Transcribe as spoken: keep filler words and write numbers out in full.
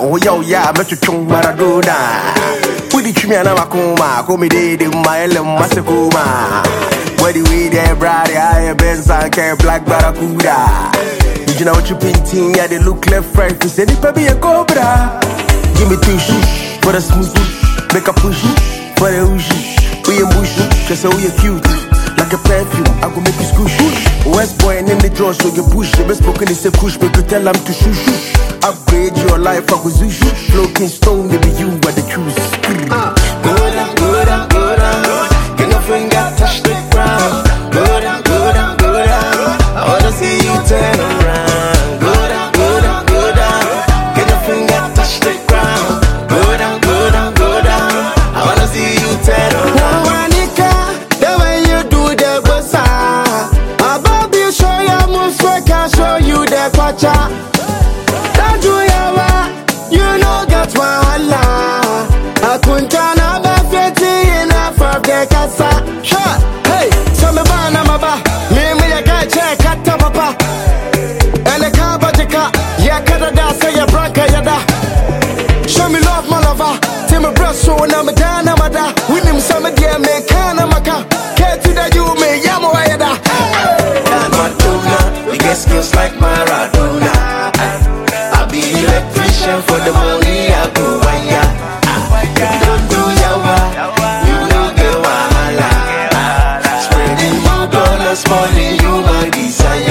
oh yo yeah, met you chung Maradona. With the chimney and I'm a coma, come did in my elem Masakuma. Where the way there, brother, I Benz and carry black barracuda. You know what you painting? Yeah, they look left, right, for say, be a cobra. Give me two shit for the smooth, make a push for the ushi. We a bush, just so we cute. Like a perfume, I go make you squish. West boy and in the draw, so you push. The best spoken is a push, but you tell them to shush. Upgrade your life, I go zush. Floating stone, maybe you are the choose. Uh, good and good and good and good. Can your finger touch the ground? Good and good and good and I wanna see you turn around. Good and good and good and can your finger touch the ground? Good and good and good and I wanna see you turn around. Show you the kwacha. Don't you ever, you know get wahala. I couldn't never fit enough of the casa. Sure, hey, so me ba na maba, me me ya ga check kata papa. And the car bajika, ya kada da say ya branca ya da. Show me love my lover, tell me bro so na me da na mada. With him some dear me kana maka. Can't do that you me yamo ya da. Skills like Maradona. I'll be electrician for the money I go wire. Don't do yawa, you know get wahala. Spreading more dollars, money you my desire.